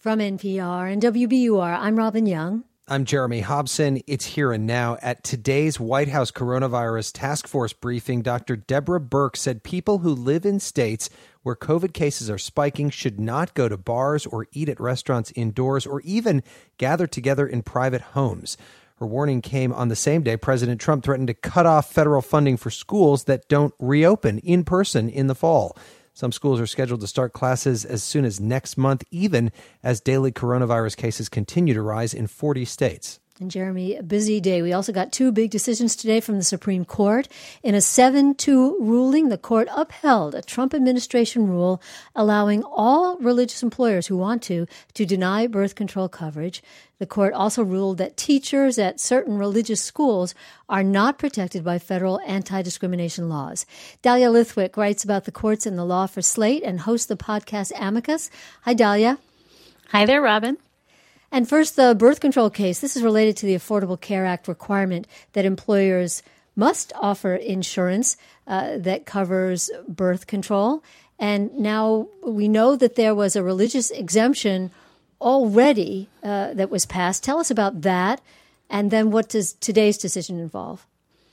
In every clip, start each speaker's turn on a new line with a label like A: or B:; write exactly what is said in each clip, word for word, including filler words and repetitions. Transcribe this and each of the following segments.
A: From N P R and W B U R, I'm Robin Young.
B: I'm Jeremy Hobson. It's Here and Now. At today's White House Coronavirus Task Force briefing, Doctor Deborah Birx said people who live in states where COVID cases are spiking should not go to bars or eat at restaurants indoors or even gather together in private homes. Her warning came on the same day President Trump threatened to cut off federal funding for schools that don't reopen in person in the fall. Some schools are scheduled to start classes as soon as next month, even as daily coronavirus cases continue to rise in forty states.
A: And Jeremy, a busy day. We also got two big decisions today from the Supreme Court. In a seven two ruling, the court upheld a Trump administration rule allowing all religious employers who want to to deny birth control coverage. The court also ruled that teachers at certain religious schools are not protected by federal anti-discrimination laws. Dahlia Lithwick writes about the courts and the law for Slate and hosts the podcast Amicus. Hi, Dahlia.
C: Hi there, Robin.
A: And first, the birth control case. This is related to the Affordable Care Act requirement that employers must offer insurance uh, that covers birth control. And now we know that there was a religious exemption already uh, that was passed. Tell us about that. And then what does today's decision involve?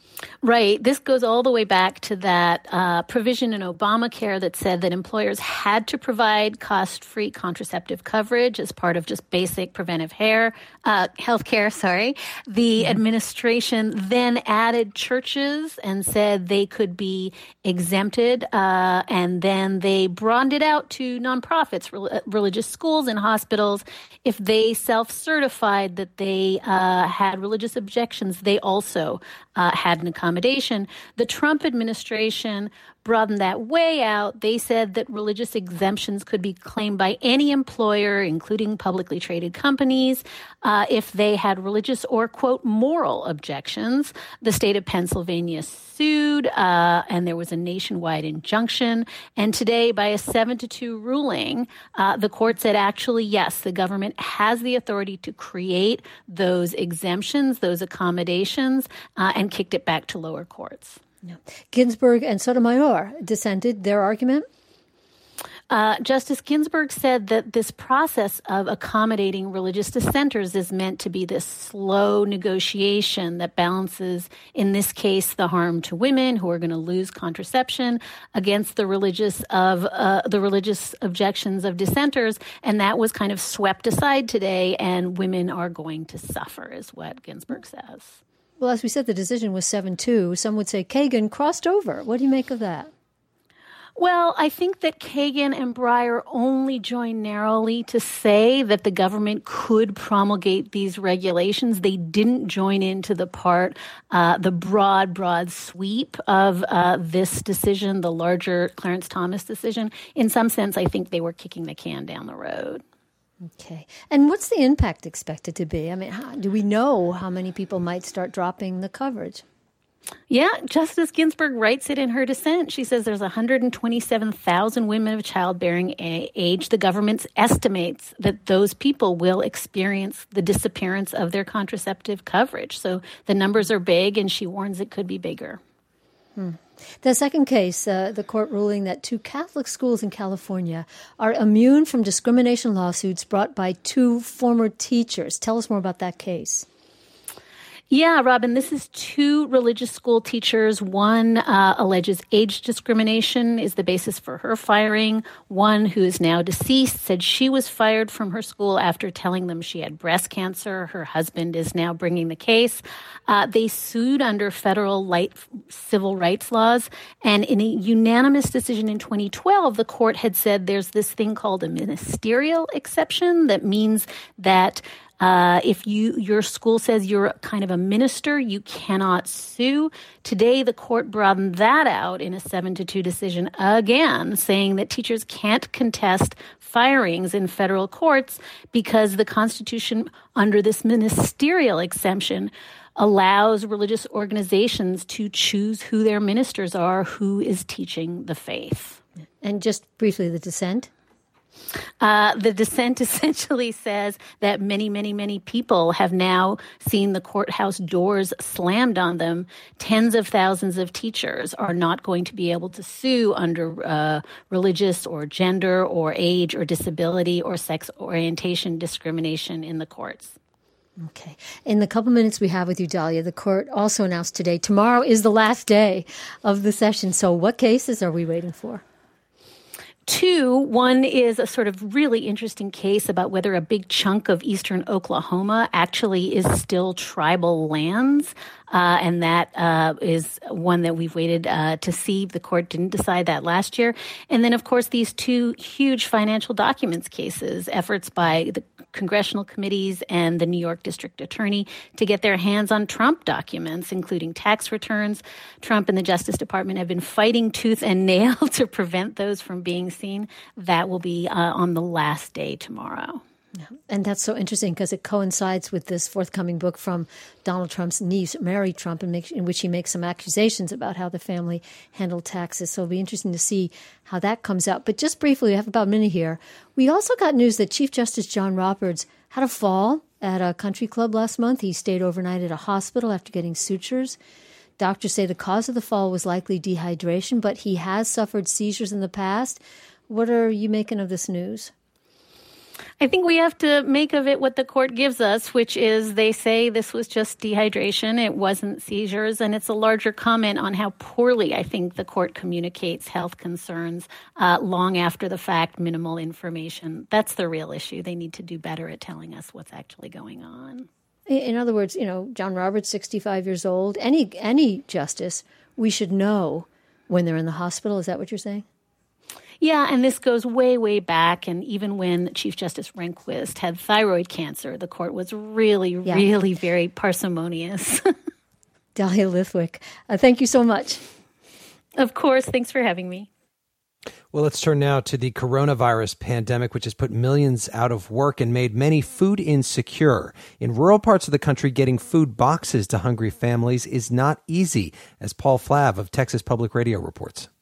C: Right. This goes all the way back to that uh, provision in Obamacare that said that employers had to provide cost-free contraceptive coverage as part of just basic preventive hair, uh, health care. Sorry. The mm-hmm. administration then added churches and said they could be exempted. Uh, and then they broadened it out to nonprofits, re- religious schools and hospitals. If they self-certified that they uh, had religious objections, they also uh, had an accommodation. The Trump administration broadened that way out. They said that religious exemptions could be claimed by any employer, including publicly traded companies, uh, if they had religious or, quote, moral objections. The state of Pennsylvania sued, uh, and there was a nationwide injunction. And today, by a seven to two ruling, uh, the court said, actually, yes, the government has the authority to create those exemptions, those accommodations, uh, and kicked it back to lower courts.
A: No. Ginsburg and Sotomayor dissented their argument.
C: Uh, Justice Ginsburg said that this process of accommodating religious dissenters is meant to be this slow negotiation that balances, in this case, the harm to women who are going to lose contraception against the religious of uh, the religious objections of dissenters, and that was kind of swept aside today, and women are going to suffer, is what Ginsburg says.
A: Well, as we said, the decision was seven two. Some would say Kagan crossed over. What do you make of that?
C: Well, I think that Kagan and Breyer only joined narrowly to say that the government could promulgate these regulations. They didn't join into the part, uh, the broad, broad sweep of uh, this decision, the larger Clarence Thomas decision. In some sense, I think they were kicking the can down the road.
A: Okay. And what's the impact expected to be? I mean, how, do we know how many people might start dropping the coverage?
C: Yeah, Justice Ginsburg writes it in her dissent. She says there's one hundred twenty-seven thousand women of childbearing age. The government estimates that those people will experience the disappearance of their contraceptive coverage. So the numbers are big, and she warns it could be bigger.
A: Hmm. The second case, uh, the court ruling that two Catholic schools in California are immune from discrimination lawsuits brought by two former teachers. Tell us more about that case.
C: Yeah, Robin, this is two religious school teachers. One uh, alleges age discrimination is the basis for her firing. One, who is now deceased, said she was fired from her school after telling them she had breast cancer. Her husband is now bringing the case. Uh, they sued under federal light civil rights laws. And in a unanimous decision in twenty twelve, the court had said there's this thing called a ministerial exception that means that Uh, if you your school says you're kind of a minister, you cannot sue. Today, the court broadened that out in a seven to two decision again, saying that teachers can't contest firings in federal courts because the Constitution, under this ministerial exemption, allows religious organizations to choose who their ministers are, who is teaching the faith.
A: And just briefly, the dissent.
C: Uh, the dissent essentially says that many, many, many people have now seen the courthouse doors slammed on them. Tens of thousands of teachers are not going to be able to sue under uh, religious or gender or age or disability or sex orientation discrimination in the courts.
A: Okay. In the couple minutes we have with you, Dahlia, the court also announced today, tomorrow is the last day of the session. So what cases are we waiting for?
C: Two, one is a sort of really interesting case about whether a big chunk of eastern Oklahoma actually is still tribal lands. Uh, and that uh, is one that we've waited uh, to see. The court didn't decide that last year. And then, of course, these two huge financial documents cases, efforts by the congressional committees and the New York District Attorney to get their hands on Trump documents, including tax returns. Trump and the Justice Department have been fighting tooth and nail to prevent those from being seen. That will be uh, on the last day tomorrow.
A: Yeah. And that's so interesting because it coincides with this forthcoming book from Donald Trump's niece, Mary Trump, in, make, in which he makes some accusations about how the family handled taxes. So it'll be interesting to see how that comes out. But just briefly, we have about a minute here. We also got news that Chief Justice John Roberts had a fall at a country club last month. He stayed overnight at a hospital after getting sutures. Doctors say the cause of the fall was likely dehydration, but he has suffered seizures in the past. What are you making of this news?
C: I think we have to make of it what the court gives us, which is they say this was just dehydration. It wasn't seizures. And it's a larger comment on how poorly I think the court communicates health concerns uh, long after the fact, minimal information. That's the real issue. They need to do better at telling us what's actually going on.
A: In other words, you know, John Roberts, sixty-five years old, any any justice, we should know when they're in the hospital. Is that what you're saying?
C: Yeah, and this goes way, way back. And even when Chief Justice Rehnquist had thyroid cancer, the court was really, yeah. really very parsimonious.
A: Dahlia Lithwick, uh, thank you so much.
C: Of course. Thanks for having me.
B: Well, let's turn now to the coronavirus pandemic, which has put millions out of work and made many food insecure. In rural parts of the country, getting food boxes to hungry families is not easy, as Paul Flav of Texas Public Radio reports.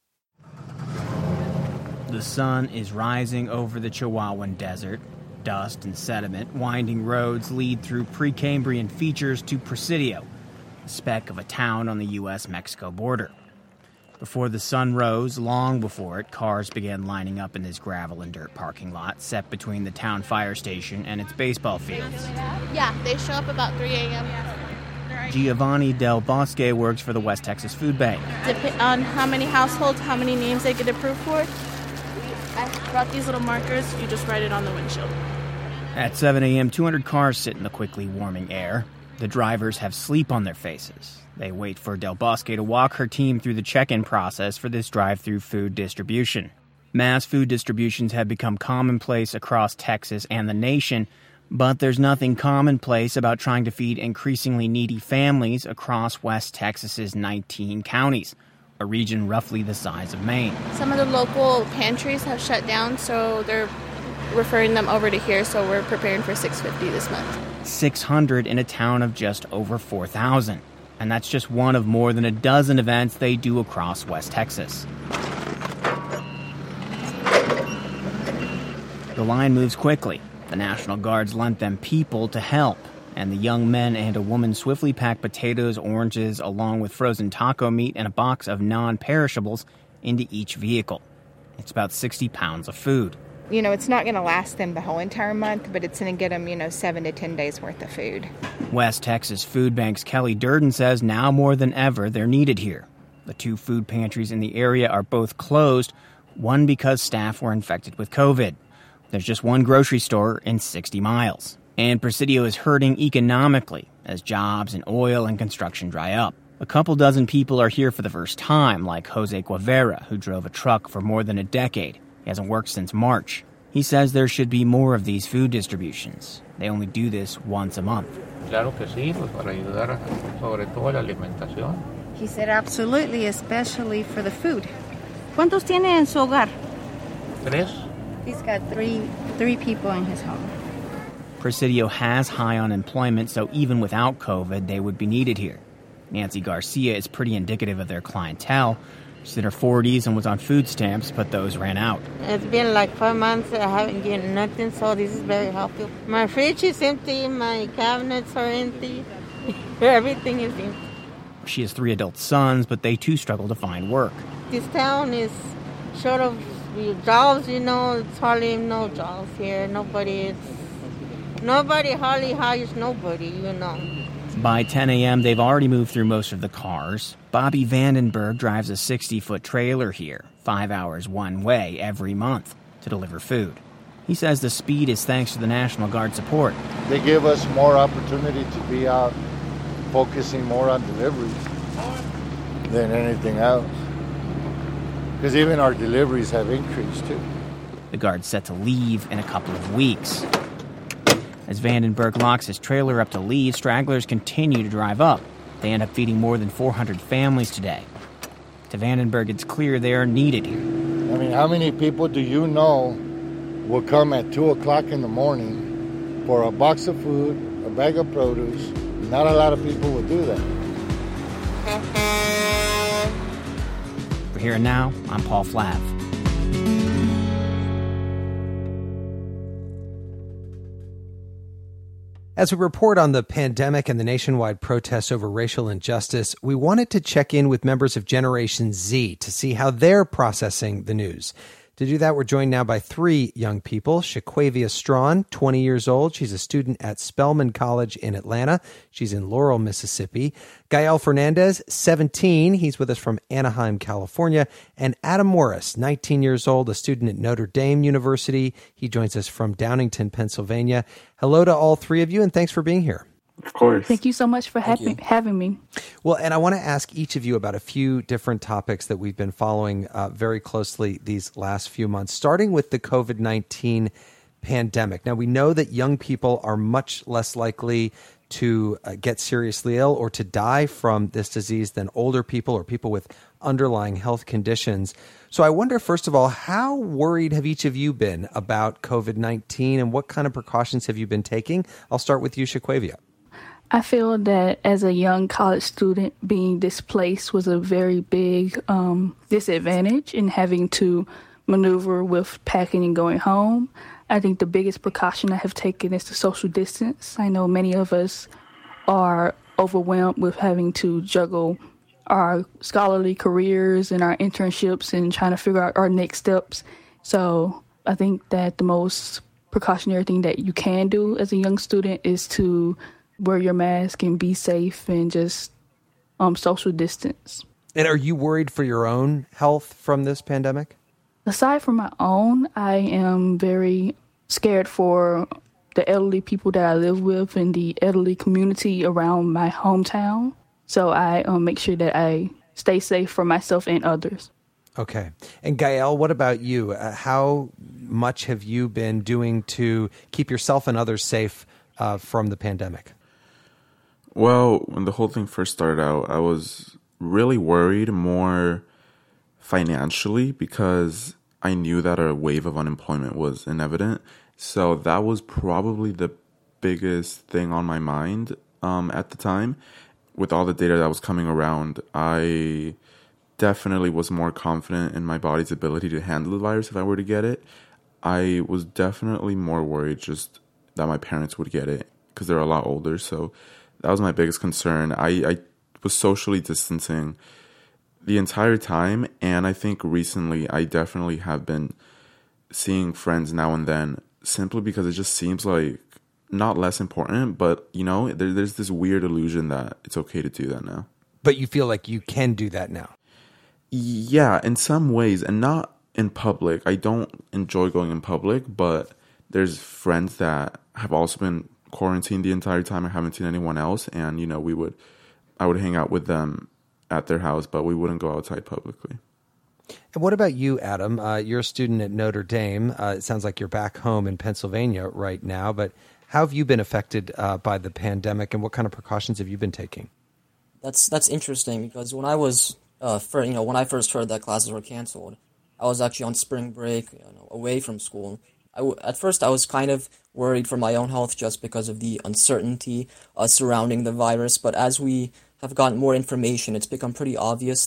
D: The sun is rising over the Chihuahuan Desert. Dust and sediment, winding roads lead through Precambrian features to Presidio, a speck of a town on the U S Mexico border. Before the sun rose, long before it, cars began lining up in this gravel and dirt parking lot set between the town fire station and its baseball fields.
E: Yeah, they show up about three a.m.
D: Giovanni Del Bosque works for the West Texas Food Bank.
E: Depending on how many households, how many names they get approved for, I brought these little markers. You just write it on the windshield.
D: At seven a.m., two hundred cars sit in the quickly warming air. The drivers have sleep on their faces. They wait for Del Bosque to walk her team through the check-in process for this drive-through food distribution. Mass food distributions have become commonplace across Texas and the nation, but there's nothing commonplace about trying to feed increasingly needy families across West Texas's nineteen counties, a region roughly the size of Maine.
E: Some of the local pantries have shut down, so they're referring them over to here, so we're preparing for six hundred fifty this month.
D: six hundred in a town of just over four thousand. And that's just one of more than a dozen events they do across West Texas. The line moves quickly. The National Guards lent them people to help, and the young men and a woman swiftly pack potatoes, oranges, along with frozen taco meat and a box of non-perishables into each vehicle. It's about sixty pounds of food.
F: You know, it's not going to last them the whole entire month, but it's going to get them, you know, seven to ten days worth of food.
D: West Texas Food Bank's Kelly Durden says now more than ever they're needed here. The two food pantries in the area are both closed, one because staff were infected with COVID. There's just one grocery store in sixty miles. And Presidio is hurting economically as jobs in oil and construction dry up. A couple dozen people are here for the first time, like Jose Guevara, who drove a truck for more than a decade. He hasn't worked since March. He says there should be more of these food distributions. They only do this once a month.
G: Claro que sí, pues para ayudar sobre todo la alimentación.
H: He said absolutely, especially for the food. ¿Cuántos tiene en su hogar?
G: Tres.
H: He's got three three people in his home.
D: Presidio has high unemployment, so even without COVID, they would be needed here. Nancy Garcia is pretty indicative of their clientele. She's in her forties and was on food stamps, but those ran out.
I: It's been like five months that I haven't gotten nothing, so this is very helpful. My fridge is empty, my cabinets are empty, everything is empty.
D: She has three adult sons, but they too struggle to find work.
I: This town is short of jobs, you know, it's hardly no jobs here. Nobody, it's, nobody hardly hires nobody, you know.
D: By ten a.m., they've already moved through most of the cars. Bobby Vandenberg drives a sixty-foot trailer here, five hours one way every month, to deliver food. He says the speed is thanks to the National Guard support.
J: They give us more opportunity to be out focusing more on deliveries than anything else. Because even our deliveries have increased, too.
D: The Guard's set to leave in a couple of weeks. As Vandenberg locks his trailer up to leave, stragglers continue to drive up. They end up feeding more than four hundred families today. To Vandenberg, it's clear they are needed here.
J: I mean, how many people do you know will come at two o'clock in the morning for a box of food, a bag of produce? Not a lot of people will do that.
D: For Here and Now, I'm Paul Flav.
B: As we report on the pandemic and the nationwide protests over racial injustice, we wanted to check in with members of Generation Z to see how they're processing the news. To do that, we're joined now by three young people. Shaquavia Strawn, twenty years old. She's a student at Spelman College in Atlanta. She's in Laurel, Mississippi. Gael Fernandez, seventeen. He's with us from Anaheim, California. And Adam Morris, nineteen years old, a student at Notre Dame University. He joins us from Downingtown, Pennsylvania. Hello to all three of you, and thanks for being here.
K: Of course.
L: Thank you so much for ha- having me.
B: Well, and I want to ask each of you about a few different topics that we've been following uh, very closely these last few months, starting with the covid nineteen pandemic. Now, we know that young people are much less likely to uh, get seriously ill or to die from this disease than older people or people with underlying health conditions. So I wonder, first of all, how worried have each of you been about covid nineteen and what kind of precautions have you been taking? I'll start with you, Shaquavia.
L: I feel that as a young college student, being displaced was a very big um, disadvantage in having to maneuver with packing and going home. I think the biggest precaution I have taken is the social distance. I know many of us are overwhelmed with having to juggle our scholarly careers and our internships and trying to figure out our next steps. So I think that the most precautionary thing that you can do as a young student is to wear your mask and be safe and just um, social distance.
B: And are you worried for your own health from this pandemic?
L: Aside from my own, I am very scared for the elderly people that I live with and the elderly community around my hometown. So I um, make sure that I stay safe for myself and others.
B: Okay. And Gael, what about you? Uh, how much have you been doing to keep yourself and others safe uh, from the pandemic?
K: Well, when the whole thing first started out, I was really worried more financially because I knew that a wave of unemployment was inevitable. So that was probably the biggest thing on my mind um, at the time. With all the data that was coming around, I definitely was more confident in my body's ability to handle the virus if I were to get it. I was definitely more worried just that my parents would get it because they're a lot older. So that was my biggest concern. I, I was socially distancing the entire time. And I think recently I definitely have been seeing friends now and then simply because it just seems like not less important, but, you know, there, there's this weird illusion that it's okay to do that now.
B: But you feel like you can do that now?
K: Yeah, in some ways, and not in public. I don't enjoy going in public, but there's friends that have also been quarantined the entire time. I haven't seen anyone else, and, you know, we would, I would hang out with them at their house, but we wouldn't go outside publicly.
B: And what about you, Adam? Uh, you're a student at Notre Dame. Uh, it sounds like you're back home in Pennsylvania right now, but how have you been affected uh, by the pandemic, and what kind of precautions have you been taking?
M: That's that's interesting because when I was, uh, for, you know, when I first heard that classes were canceled, I was actually on spring break, you know, away from school. I w- at first, I was kind of worried for my own health just because of the uncertainty uh, surrounding the virus. But as we have gotten more information, it's become pretty obvious that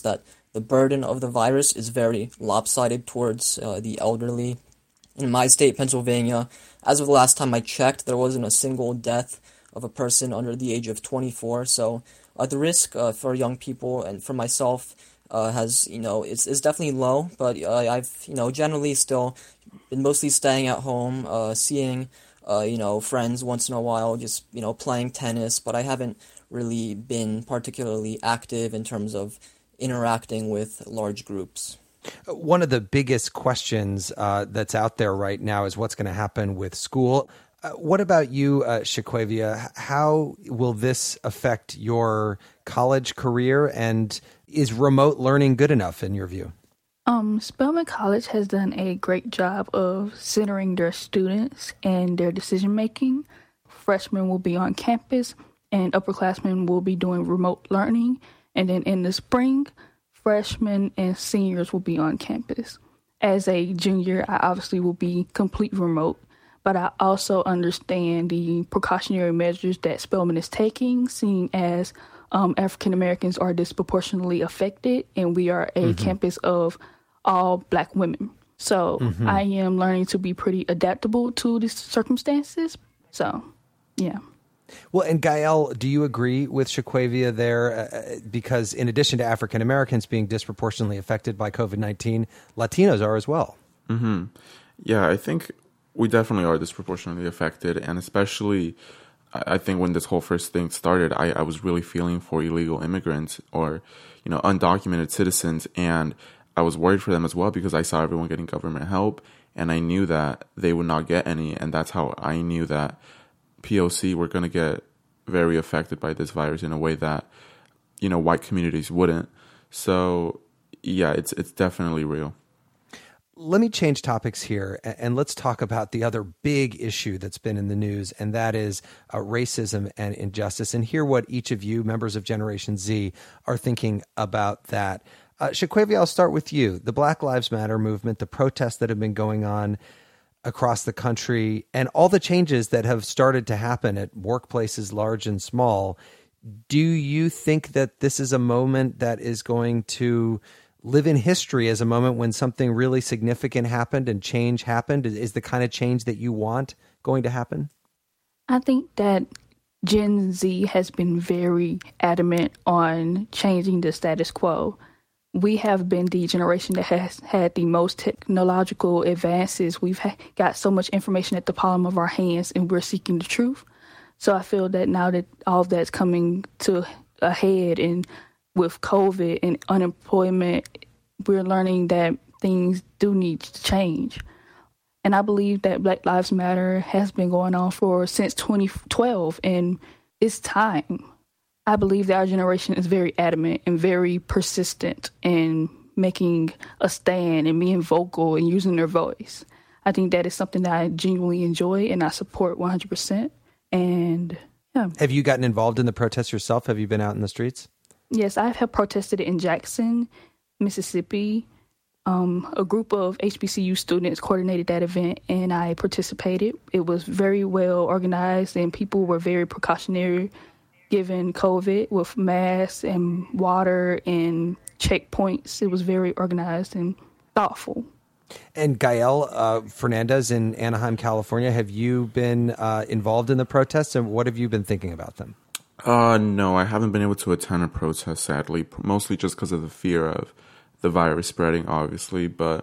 M: the burden of the virus is very lopsided towards uh, the elderly. In my state, Pennsylvania, as of the last time I checked, there wasn't a single death of a person under the age of twenty-four. So uh, the risk uh, for young people and for myself uh, has, you know, it's, it's definitely low. But uh, I've, you know, generally still been mostly staying at home, uh, seeing, uh, you know, friends once in a while, just, you know, playing tennis. But I haven't really been particularly active in terms of interacting with large groups.
B: One of the biggest questions uh, that's out there right now is what's going to happen with school. Uh, what about you, uh, Shaquavia? How will this affect your college career, and is remote learning good enough in your view?
L: Um, Spelman College has done a great job of centering their students and their decision making. Freshmen will be on campus, and upperclassmen will be doing remote learning. And then in the spring, freshmen and seniors will be on campus. As a junior, I obviously will be complete remote, but I also understand the precautionary measures that Spelman is taking, seeing as um, African Americans are disproportionately affected, and we are a mm-hmm. campus of all Black women. So mm-hmm. I am learning to be pretty adaptable to these circumstances. So, yeah.
B: Well, and Gael, do you agree with Shaquavia there? Uh, because in addition to African Americans being disproportionately affected by COVID nineteen, Latinos are as well.
K: Mm-hmm. Yeah, I think we definitely are disproportionately affected. And especially, I think when this whole first thing started, I, I was really feeling for illegal immigrants or, you know, undocumented citizens. And I was worried for them as well because I saw everyone getting government help. And I knew that they would not get any. And that's how I knew that P O C were going to get very affected by this virus in a way that, you know, white communities wouldn't. So, yeah, it's it's definitely real.
B: Let me change topics here, and let's talk about the other big issue that's been in the news, and that is uh, racism and injustice, and hear what each of you, members of Generation Z, are thinking about that. Uh, Shaquavia, I'll start with you. The Black Lives Matter movement, the protests that have been going on across the country, and all the changes that have started to happen at workplaces large and small. Do you think that this is a moment that is going to live in history as a moment when something really significant happened and change happened? Is the kind of change that you want going to happen?
L: I think that Gen Z has been very adamant on changing the status quo. We have been the generation that has had the most technological advances. We've ha- got so much information at the palm of our hands, and we're seeking the truth. So I feel that now that all of that's coming to a head, and with COVID and unemployment, we're learning that things do need to change. And I believe that Black Lives Matter has been going on for since twenty twelve, and it's time. I believe that our generation is very adamant and very persistent in making a stand and being vocal and using their voice. I think that is something that I genuinely enjoy and I support one hundred percent. And yeah.
B: Have you gotten involved in the protests yourself? Have you been out in the streets?
L: Yes, I have protested in Jackson, Mississippi. Um, a group of H B C U students coordinated that event, and I participated. It was very well organized, and people were very precautionary given COVID with masks and water and checkpoints. It was very organized and thoughtful.
B: And Gael uh, Fernandez in Anaheim, California, have you been uh, involved in the protests, and what have you been thinking about them?
K: Uh, no, I haven't been able to attend a protest, sadly, mostly just because of the fear of the virus spreading, obviously. But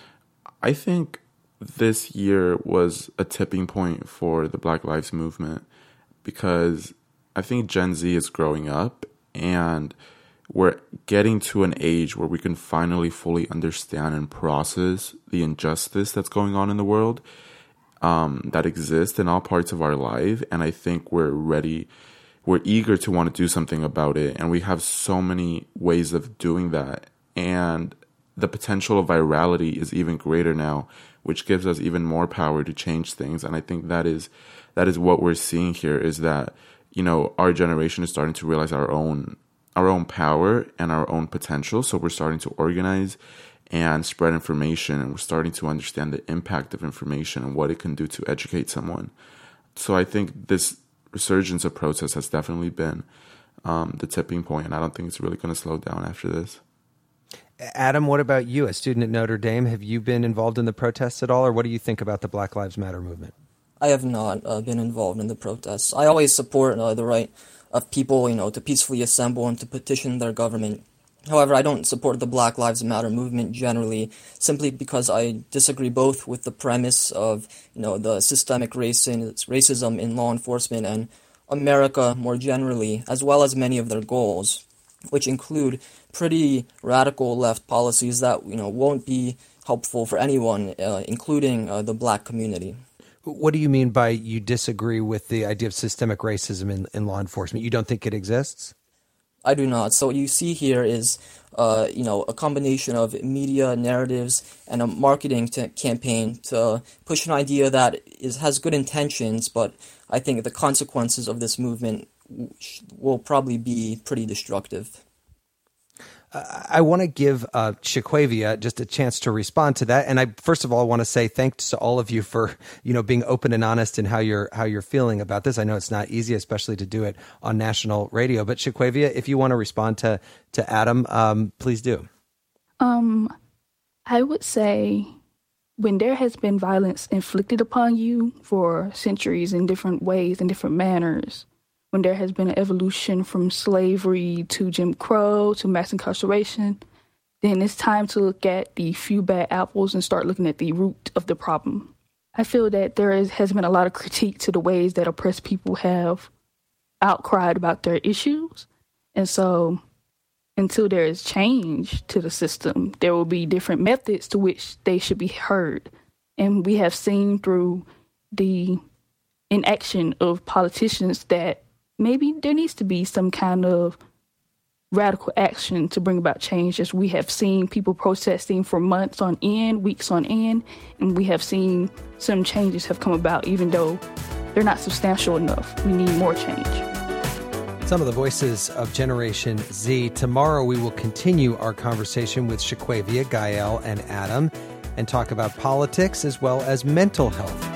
K: I think this year was a tipping point for the Black Lives Movement because I think Gen Z is growing up and we're getting to an age where we can finally fully understand and process the injustice that's going on in the world, um, that exists in all parts of our life. And I think we're ready, we're eager to want to do something about it. And we have so many ways of doing that. And the potential of virality is even greater now, which gives us even more power to change things. And I think that is that is what we're seeing here, is that, you know, our generation is starting to realize our own our own power and our own potential. So we're starting to organize and spread information, and we're starting to understand the impact of information and what it can do to educate someone. So I think this resurgence of protest has definitely been um, the tipping point, and I don't think it's really going to slow down after this.
B: Adam, what about you, a student at Notre Dame? Have you been involved in the protests at all, or what do you think about the Black Lives Matter movement?
M: I have not uh, been involved in the protests. I always support uh, the right of people, you know, to peacefully assemble and to petition their government. However, I don't support the Black Lives Matter movement generally, simply because I disagree both with the premise of, you know, the systemic racism in law enforcement and America more generally, as well as many of their goals, which include pretty radical left policies that, you know, won't be helpful for anyone, uh, including uh, the black community.
B: What do you mean by you disagree with the idea of systemic racism in, in law enforcement? You don't think it exists?
M: I do not. So what you see here is, uh, you know, a combination of media narratives and a marketing t- campaign to push an idea that is has good intentions, but I think the consequences of this movement w- will probably be pretty destructive.
B: I want to give uh, Shaquavia just a chance to respond to that, and I first of all want to say thanks to all of you for you know being open and honest in how you're how you're feeling about this. I know it's not easy, especially to do it on national radio. But Shaquavia, if you want to respond to to Adam, um, please do.
L: Um, I would say when there has been violence inflicted upon you for centuries in different ways, in different manners, when there has been an evolution from slavery to Jim Crow to mass incarceration, then it's time to look at the few bad apples and start looking at the root of the problem. I feel that there is, has been a lot of critique to the ways that oppressed people have outcried about their issues. And so until there is change to the system, there will be different methods to which they should be heard. And we have seen through the inaction of politicians that maybe there needs to be some kind of radical action to bring about change, as we have seen people protesting for months on end, weeks on end, and we have seen some changes have come about, even though they're not substantial enough. We need more change.
B: Some of the voices of Generation Z. Tomorrow we will continue our conversation with Shaquavia, Gael, and Adam and talk about politics as well as mental health.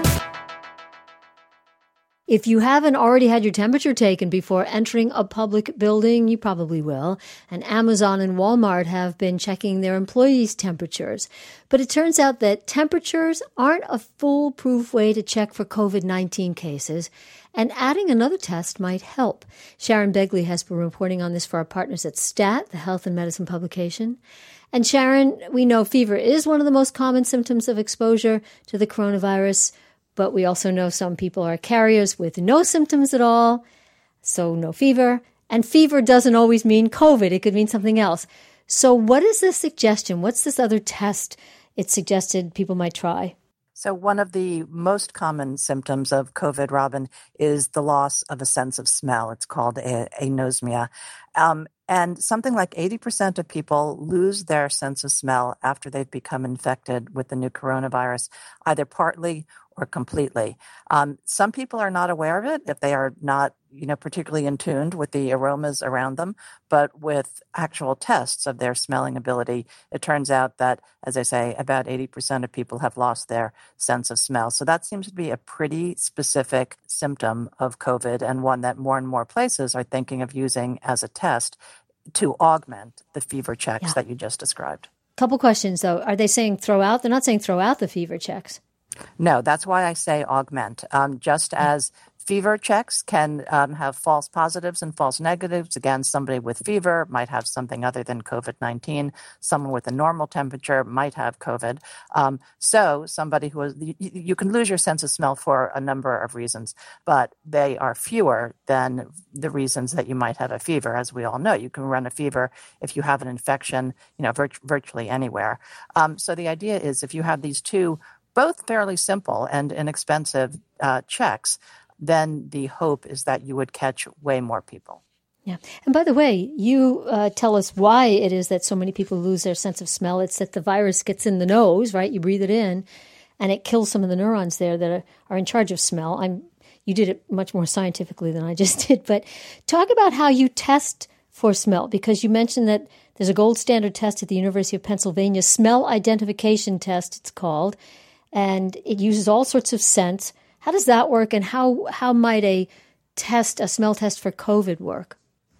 A: If you haven't already had your temperature taken before entering a public building, you probably will. And Amazon and Walmart have been checking their employees' temperatures. But it turns out that temperatures aren't a foolproof way to check for covid nineteen cases, and adding another test might help. Sharon Begley has been reporting on this for our partners at STAT, the health and medicine publication. And Sharon, we know fever is one of the most common symptoms of exposure to the coronavirus. But we also know some people are carriers with no symptoms at all, so no fever. And fever doesn't always mean COVID. It could mean something else. So what is the suggestion? What's this other test it suggested people might try?
N: So one of the most common symptoms of COVID, Robin, is the loss of a sense of smell. It's called a- anosmia. Um, and something like eighty percent of people lose their sense of smell after they've become infected with the new coronavirus, either partly or completely. Um, some people are not aware of it if they are not, you know, particularly in tune with the aromas around them. But with actual tests of their smelling ability, it turns out that, as I say, about eighty percent of people have lost their sense of smell. So that seems to be a pretty specific symptom of COVID, and one that more and more places are thinking of using as a test to augment the fever checks
A: Yeah.
N: that you just described.
A: Couple questions, though. Are they saying throw out? They're not saying throw out the fever checks.
N: No, that's why I say augment. Um, just as fever checks can um, have false positives and false negatives. Again, somebody with fever might have something other than covid nineteen. Someone with a normal temperature might have COVID. Um, so somebody who is, you, you can lose your sense of smell for a number of reasons, but they are fewer than the reasons that you might have a fever. As we all know, you can run a fever if you have an infection, you know, virt- virtually anywhere. Um, so the idea is if you have these two both fairly simple and inexpensive uh, checks, then the hope is that you would catch way more people.
A: Yeah. And by the way, you uh, tell us why it is that so many people lose their sense of smell. It's that the virus gets in the nose, right? You breathe it in, and it kills some of the neurons there that are, are in charge of smell. I'm, you did it much more scientifically than I just did. But talk about how you test for smell, because you mentioned that there's a gold standard test at the University of Pennsylvania, smell identification test it's called, and it uses all sorts of scents. How does that work, and how how might a test, a smell test for COVID work?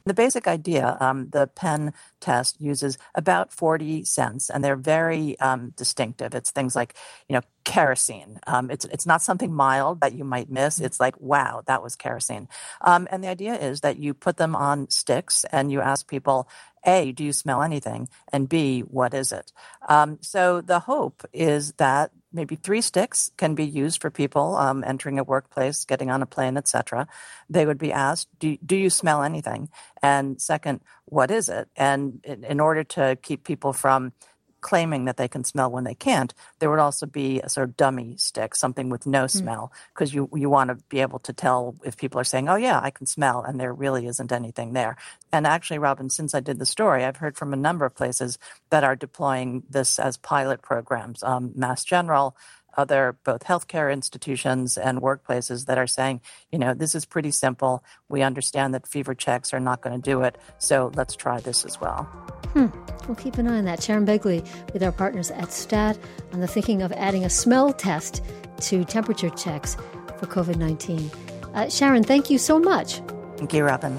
N: The basic idea, um, the Penn test uses about forty cents, and they're very um, distinctive. It's things like, you know, kerosene. Um, it's it's not something mild that you might miss. It's like, wow, that was kerosene. Um, and the idea is that you put them on sticks and you ask people, A, do you smell anything? And B, what is it? Um, so the hope is that maybe three sticks can be used for people um, entering a workplace, getting on a plane, et cetera. They would be asked, do, do you smell anything? And second, what is it? And in, in order to keep people from claiming that they can smell when they can't, there would also be a sort of dummy stick, something with no smell, because you, you want to be able to tell if people are saying, oh, yeah, I can smell, and there really isn't anything there. And actually, Robin, since I did the story, I've heard from a number of places that are deploying this as pilot programs. Um, Mass General, other both healthcare institutions and workplaces that are saying, you know, this is pretty simple. We understand that fever checks are not going to do it, so let's try this as well.
A: Hmm. We'll keep an eye on that. Sharon Begley with our partners at STAT on the thinking of adding a smell test to temperature checks for COVID nineteen. Uh, Sharon, thank you so much.
N: Thank you, Robin.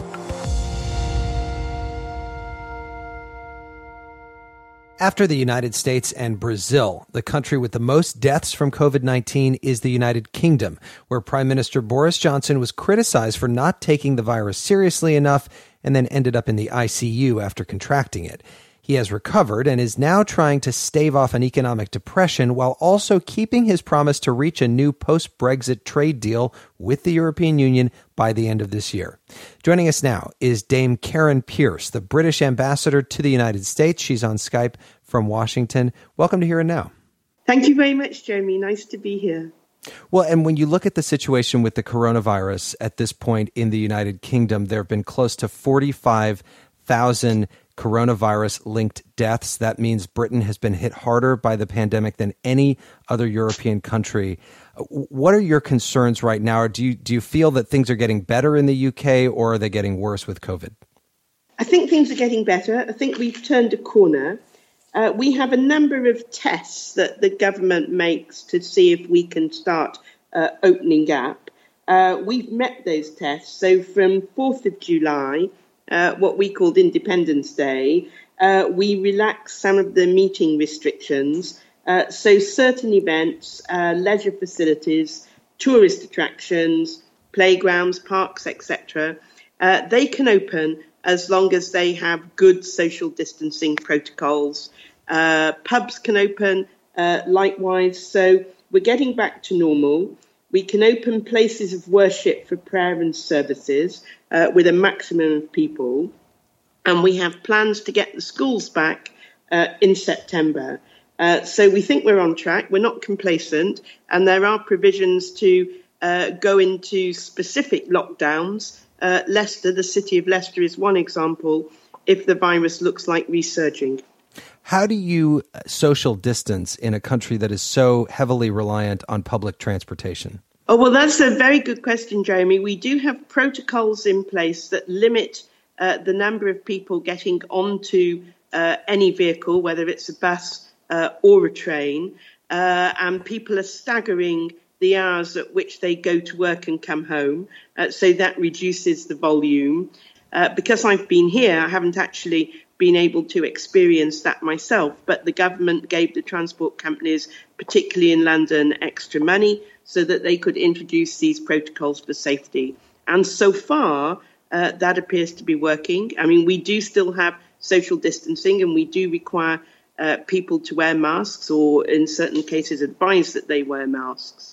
B: After the United States and Brazil, the country with the most deaths from COVID nineteen is the United Kingdom, where Prime Minister Boris Johnson was criticized for not taking the virus seriously enough and then ended up in the I C U after contracting it. He has recovered and is now trying to stave off an economic depression while also keeping his promise to reach a new post-Brexit trade deal with the European Union by the end of this year. Joining us now is Dame Karen Pierce, the British ambassador to the United States. She's on Skype from Washington. Welcome to Here and Now.
O: Thank you very much, Jeremy. Nice to be here.
B: Well, and when you look at the situation with the coronavirus at this point in the United Kingdom, there have been close to forty-five thousand coronavirus-linked deaths. That means Britain has been hit harder by the pandemic than any other European country. What are your concerns right now? Or do you do you feel that things are getting better in the U K, or are they getting worse with COVID?
O: I think things are getting better. I think we've turned a corner. Uh, we have a number of tests that the government makes to see if we can start uh, opening up. Uh, we've met those tests. So from fourth of July, Uh, what we called Independence Day, uh, we relaxed some of the meeting restrictions. Uh, so certain events, uh, leisure facilities, tourist attractions, playgrounds, parks, et cetera, uh, they can open as long as they have good social distancing protocols. Uh, pubs can open uh, likewise. So we're getting back to normal. We can open places of worship for prayer and services uh, with a maximum of people. And we have plans to get the schools back uh, in September. Uh, so we think we're on track. We're not complacent. And there are provisions to uh, go into specific lockdowns. Uh, Leicester, the city of Leicester, is one example if the virus looks like resurging.
B: How do you social distance in a country that is so heavily reliant on public transportation?
O: Oh, well, that's a very good question, Jeremy. We do have protocols in place that limit uh, the number of people getting onto uh, any vehicle, whether it's a bus uh, or a train, uh, and people are staggering the hours at which they go to work and come home, uh, so that reduces the volume. Uh, because I've been here, I haven't actually been able to experience that myself, but the government gave the transport companies, particularly in London, extra money so that they could introduce these protocols for safety. And so far, uh, that appears to be working. I mean, we do still have social distancing, and we do require uh, people to wear masks, or in certain cases advise that they wear masks.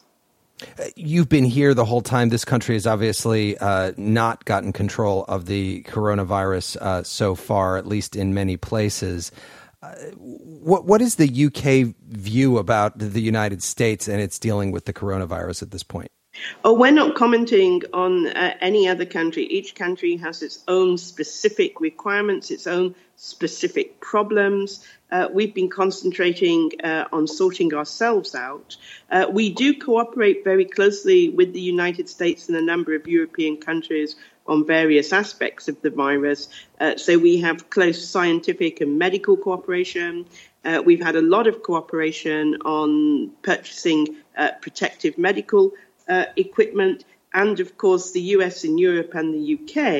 B: You've been here the whole time. This country has obviously uh, not gotten control of the coronavirus uh, so far, at least in many places. Uh, what what is the U K view about the United States and its dealing with the coronavirus at this point?
O: Oh, we're not commenting on uh, any other country. Each country has its own specific requirements, its own specific problems. Uh, we've been concentrating uh, on sorting ourselves out. Uh, we do cooperate very closely with the United States and a number of European countries on various aspects of the virus. Uh, so we have close scientific and medical cooperation. Uh, we've had a lot of cooperation on purchasing uh, protective medical uh, equipment. And of course, the U S and Europe and the U K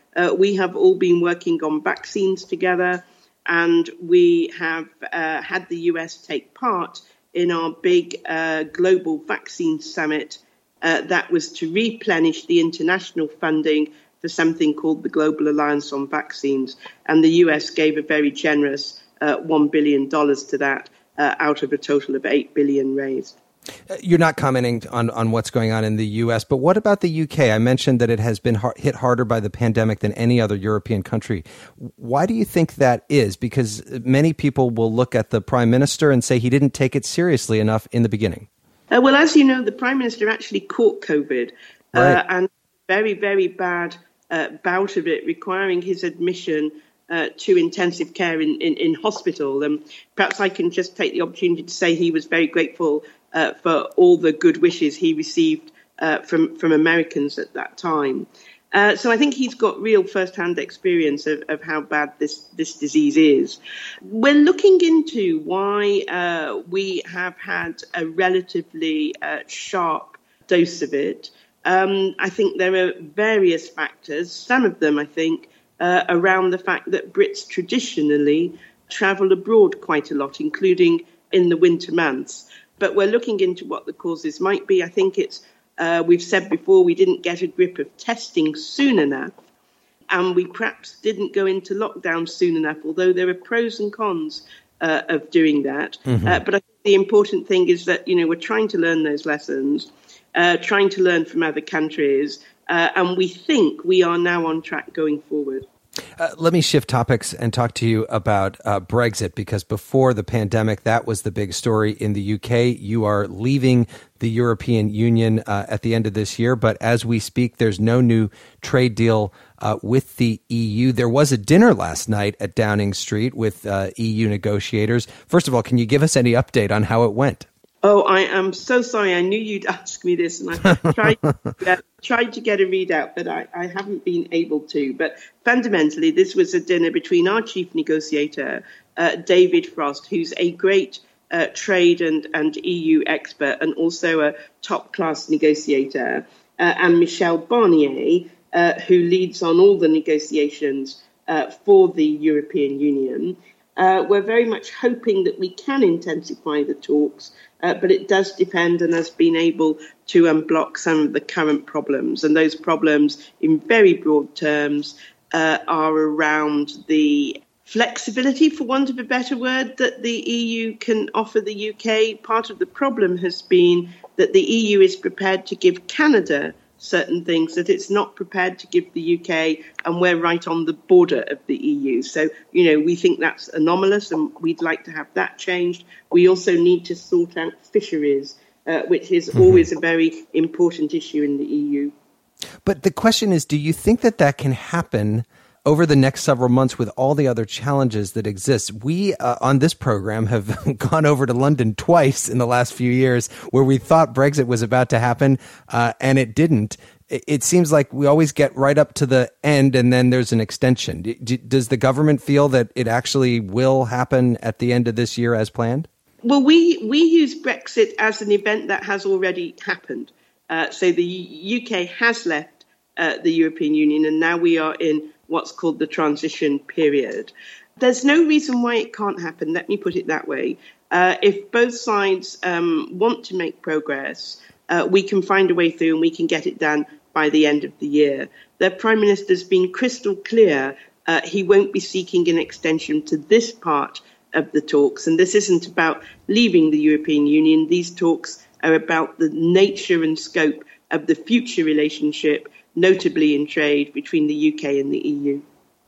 O: Uh, we have all been working on vaccines together, and we have uh, had the U S take part in our big uh, global vaccine summit uh, that was to replenish the international funding for something called the Global Alliance on Vaccines. And the U S gave a very generous uh, one billion dollars to that uh, out of a total of eight billion dollars raised.
B: You're not commenting on, on what's going on in the U S, but what about the U K? I mentioned that it has been hard, hit harder by the pandemic than any other European country. Why do you think that is? Because many people will look at the Prime Minister and say he didn't take it seriously enough in the beginning.
O: Uh, well, as you know, the Prime Minister actually caught COVID uh,
B: Right.
O: and very, very bad uh, bout of it, requiring his admission Uh, to intensive care in, in, in hospital. And perhaps I can just take the opportunity to say he was very grateful uh, for all the good wishes he received uh, from, from Americans at that time. Uh, so I think he's got real first-hand experience of, of how bad this, this disease is. We're looking into why uh, we have had a relatively uh, sharp dose of it. Um, I think there are various factors, some of them, I think, Uh, around the fact that Brits traditionally travel abroad quite a lot, including in the winter months. But we're looking into what the causes might be. I think it's, uh, we've said before, we didn't get a grip of testing soon enough, and we perhaps didn't go into lockdown soon enough, although there are pros and cons uh, of doing that.
P: Mhm.
O: Uh, but I think the important thing is that, you know, we're trying to learn those lessons, uh, trying to learn from other countries, uh, and we think we are now on track going forward.
B: Uh, let me shift topics and talk to you about uh, Brexit, because before the pandemic, that was the big story in the U K. You are leaving the European Union uh, at the end of this year, but as we speak, there's no new trade deal uh, with the E U. There was a dinner last night at Downing Street with uh, E U negotiators. First of all, can you give us any update on how it went?
O: Oh, I am so sorry. I knew you'd ask me this, and I tried, uh, tried to get a readout, but I, I haven't been able to. But fundamentally, this was a dinner between our chief negotiator, uh, David Frost, who's a great uh, trade and, and E U expert and also a top-class negotiator, uh, and Michel Barnier, uh, who leads on all the negotiations uh, for the European Union. Uh, we're very much hoping that we can intensify the talks, uh, but it does depend on us being able to unblock some of the current problems. And those problems, in very broad terms, uh, are around the flexibility, for want of a better word, that the E U can offer the U K. Part of the problem has been that the E U is prepared to give Canada certain things that it's not prepared to give the U K, and we're right on the border of the E U. So, you know, we think that's anomalous, and we'd like to have that changed. We also need to sort out fisheries, uh, which is mm-hmm. always a very important issue in the E U.
B: But the question is, do you think that that can happen over the next several months with all the other challenges that exist? We, uh, on this program, have gone over to London twice in the last few years where we thought Brexit was about to happen, uh, and it didn't. It, it seems like we always get right up to the end, and then there's an extension. D- does the government feel that it actually will happen at the end of this year as planned?
O: Well, we, we use Brexit as an event that has already happened. Uh, so the U K has left uh, the European Union, and now we are in what's called the transition period. There's no reason why it can't happen, let me put it that way. Uh, if both sides um, want to make progress, uh, we can find a way through and we can get it done by the end of the year. The Prime Minister's been crystal clear uh, he won't be seeking an extension to this part of the talks, and this isn't about leaving the European Union. These talks are about the nature and scope of the future relationship, notably in trade, between the U K and the E U.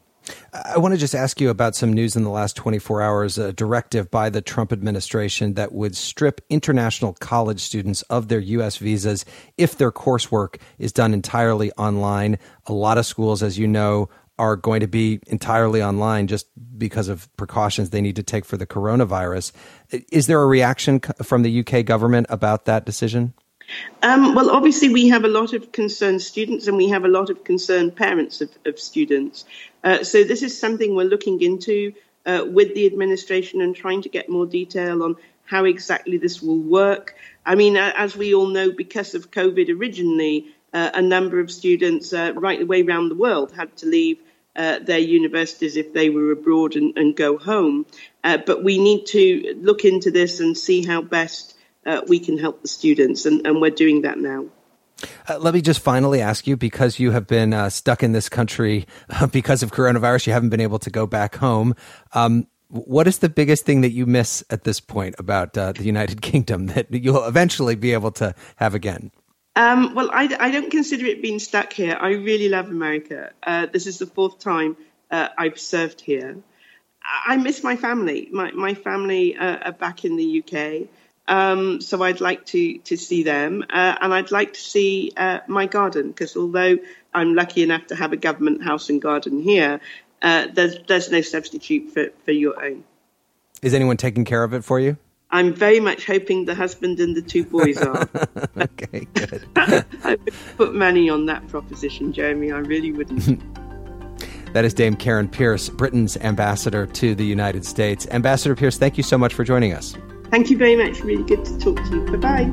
B: I want to just ask you about some news in the last twenty-four hours, a directive by the Trump administration that would strip international college students of their U S visas if their coursework is done entirely online. A lot of schools, as you know, are going to be entirely online just because of precautions they need to take for the coronavirus. Is there a reaction from the U K government about that decision?
O: Um, well, obviously, we have a lot of concerned students and we have a lot of concerned parents of, of students. Uh, so this is something we're looking into uh, with the administration and trying to get more detail on how exactly this will work. I mean, uh, as we all know, because of COVID originally, uh, a number of students uh, right the way around the world had to leave uh, their universities if they were abroad and, and go home. Uh, but we need to look into this and see how best uh, we can help the students, and, and we're doing that now.
B: Uh, let me just finally ask you, because you have been uh, stuck in this country uh, because of coronavirus, you haven't been able to go back home. Um, what is the biggest thing that you miss at this point about uh, the United Kingdom that you'll eventually be able to have again?
O: Um, well, I, I don't consider it being stuck here. I really love America. Uh, this is the fourth time uh, I've served here. I miss my family. My, my family uh, are back in the U K. Um, so I'd like to, to see them, uh, and I'd like to see uh, my garden, because although I'm lucky enough to have a government house and garden here, uh, there's there's no substitute for, for your own.
B: Is anyone taking care of it for you?
O: I'm very much hoping the husband and the two boys are.
B: Okay, good.
O: I would put money on that proposition, Jeremy. I really wouldn't.
B: That is Dame Karen Pierce, Britain's ambassador to the United States. Ambassador Pierce, thank you so much for joining us.
O: Thank you very much. Really good to talk to you. Bye-bye.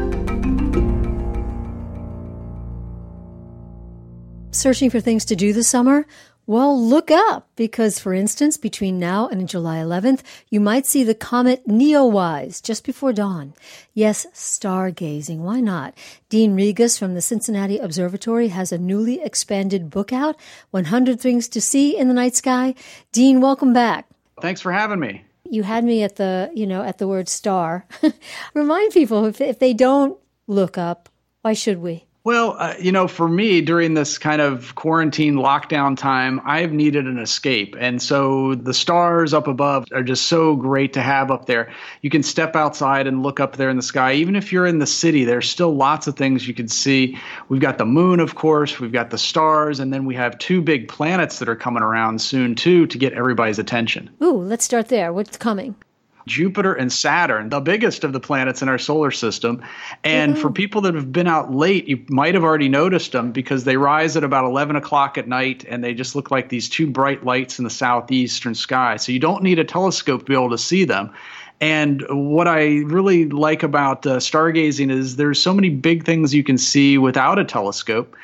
A: Searching for things to do this summer? Well, look up, because, for instance, between now and July eleventh, you might see the comet Neowise just before dawn. Yes, stargazing. Why not? Dean Regas from the Cincinnati Observatory has a newly expanded book out, one hundred Things to See in the Night Sky. Dean, welcome back.
P: Thanks for having me.
A: You had me at the, you know, at the word star. Remind people, if, if they don't look up, why should we?
P: Well, uh, you know, for me, during this kind of quarantine lockdown time, I've needed an escape. And so the stars up above are just so great to have up there. You can step outside and look up there in the sky. Even if you're in the city, there's still lots of things you can see. We've got the moon, of course. We've got the stars. And then we have two big planets that are coming around soon, too, to get everybody's attention.
A: Ooh, let's start there. What's coming?
P: Jupiter and Saturn, the biggest of the planets in our solar system. And mm-hmm. for people that have been out late, you might have already noticed them, because they rise at about eleven o'clock at night, and they just look like these two bright lights in the southeastern sky. So you don't need a telescope to be able to see them. And what I really like about uh, stargazing is there's so many big things you can see without a telescope.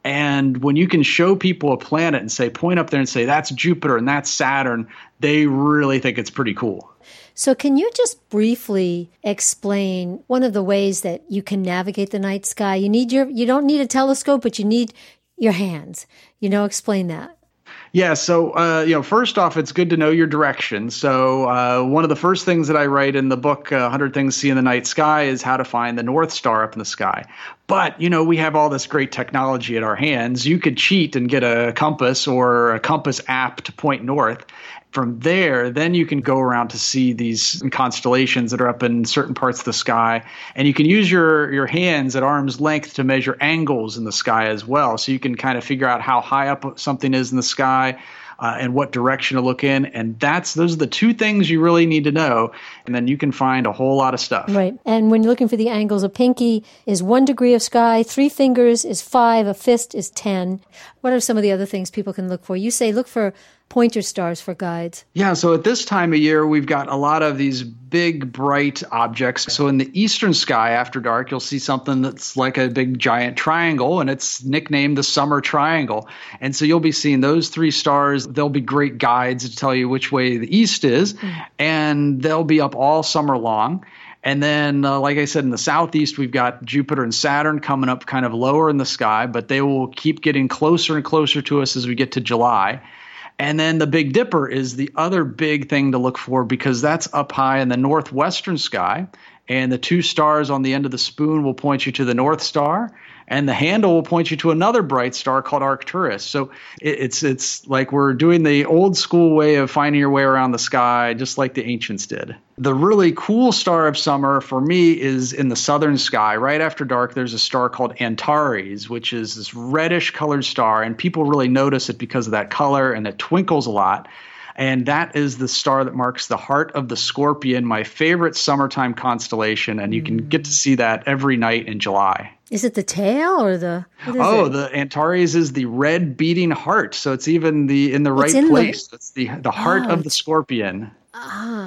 P: And when you can show people a planet and say, point up there and say, that's Jupiter and that's Saturn, they really think it's pretty cool.
A: So can you just briefly explain one of the ways that you can navigate the night sky? You need your, you don't need a telescope, but you need your hands. You know, explain that.
P: Yeah, so, uh, you know, first off, it's good to know your direction. So uh, one of the first things that I write in the book, uh, one hundred Things to See in the Night Sky, is how to find the North Star up in the sky. But, you know, we have all this great technology at our hands. You could cheat and get a compass or a compass app to point north. From there, then you can go around to see these constellations that are up in certain parts of the sky. And you can use your, your hands at arm's length to measure angles in the sky as well. So you can kind of figure out how high up something is in the sky uh, and what direction to look in. And that's those are the two things you really need to know. And then you can find a whole lot of stuff.
A: Right. And when you're looking for the angles, a pinky is one degree of sky, three fingers is five, a fist is ten. What are some of the other things people can look for? You say look for pointer stars for guides.
P: Yeah, so at this time of year, we've got a lot of these big, bright objects. So in the eastern sky after dark, you'll see something that's like a big, giant triangle, and it's nicknamed the Summer Triangle. And so you'll be seeing those three stars. They'll be great guides to tell you which way the east is, mm. and they'll be up all summer long. And then, uh, like I said, in the southeast, we've got Jupiter and Saturn coming up kind of lower in the sky, but they will keep getting closer and closer to us as we get to July. And then the Big Dipper is the other big thing to look for, because that's up high in the northwestern sky. And the two stars on the end of the spoon will point you to the North Star. And the handle will point you to another bright star called Arcturus. So it, it's it's like we're doing the old school way of finding your way around the sky, just like the ancients did. The really cool star of summer for me is in the southern sky. Right after dark, there's a star called Antares, which is this reddish colored star. And people really notice it because of that color, and it twinkles a lot. And that is the star that marks the heart of the Scorpion, my favorite summertime constellation. And you can get to see that every night in July.
A: Is it the tail or the? What is
P: oh,
A: it?
P: The Antares is the red beating heart. So it's even the in the right
A: in
P: place.
A: The...
P: It's the the heart
A: oh,
P: of the Scorpion.
A: Ah,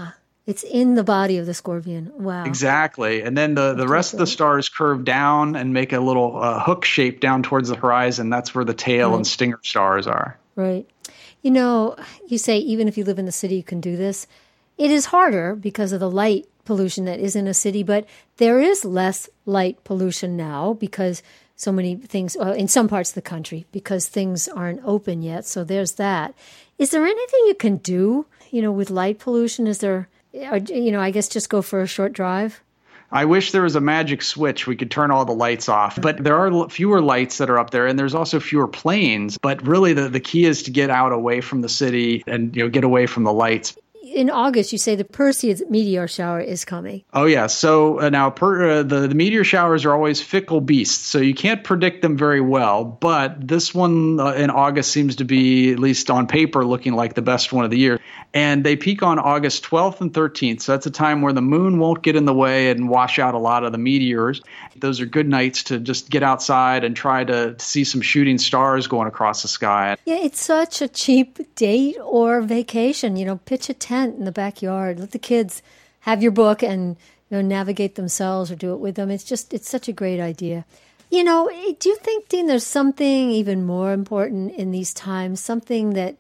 A: It's in the body of the scorpion. Wow.
P: Exactly. And then the, the rest of the stars curve down and make a little uh, hook shape down towards the horizon. That's where the tail
A: Right.
P: and stinger stars are.
A: Right. You know, you say even if you live in the city, you can do this. It is harder because of the light pollution that is in a city, but there is less light pollution now because so many things, uh, in some parts of the country, because things aren't open yet. So there's that. Is there anything you can do, you know, with light pollution? Is there, or, you know, I guess just go for a short drive?
P: I wish there was a magic switch we could turn all the lights off, but there are l- fewer lights that are up there, and there's also fewer planes. But really, the, the key is to get out away from the city and, you know, get away from the lights.
A: In August, you say the Perseid meteor shower is coming.
P: Oh, yeah. So uh, now per, uh, the, the meteor showers are always fickle beasts, so you can't predict them very well. But this one uh, in August seems to be, at least on paper, looking like the best one of the year. And they peak on August twelfth and thirteenth. So that's a time where the moon won't get in the way and wash out a lot of the meteors. Those are good nights to just get outside and try to see some shooting stars going across the sky.
A: Yeah, it's such a cheap date or vacation. You know, pitch a tent in the backyard. Let the kids have your book and, you know, navigate themselves or do it with them. It's just, it's such a great idea. You know, do you think, Dean, there's something even more important in these times? Something that,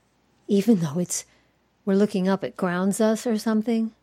A: even though it's, we're looking up, it grounds us or something?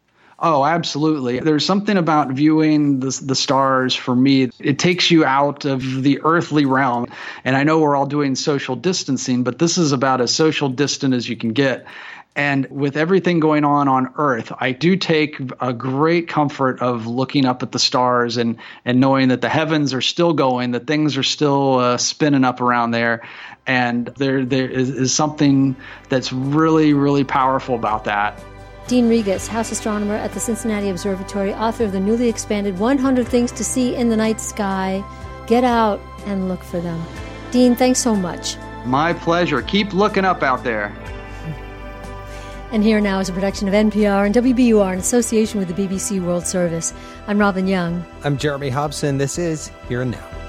P: Oh, absolutely. There's something about viewing the, the stars for me. It takes you out of the earthly realm. And I know we're all doing social distancing, but this is about as social distant as you can get. And with everything going on on Earth, I do take a great comfort of looking up at the stars and, and knowing that the heavens are still going, that things are still uh, spinning up around there. And there there is, is something that's really, really powerful about that.
A: Dean Regas, house astronomer at the Cincinnati Observatory, author of the newly expanded one hundred Things to See in the Night Sky. Get out and look for them. Dean, thanks so much.
P: My pleasure. Keep looking up out there.
A: And Here Now is a production of N P R and W B U R in association with the B B C World Service. I'm Robin Young.
B: I'm Jeremy Hobson. This is Here and Now.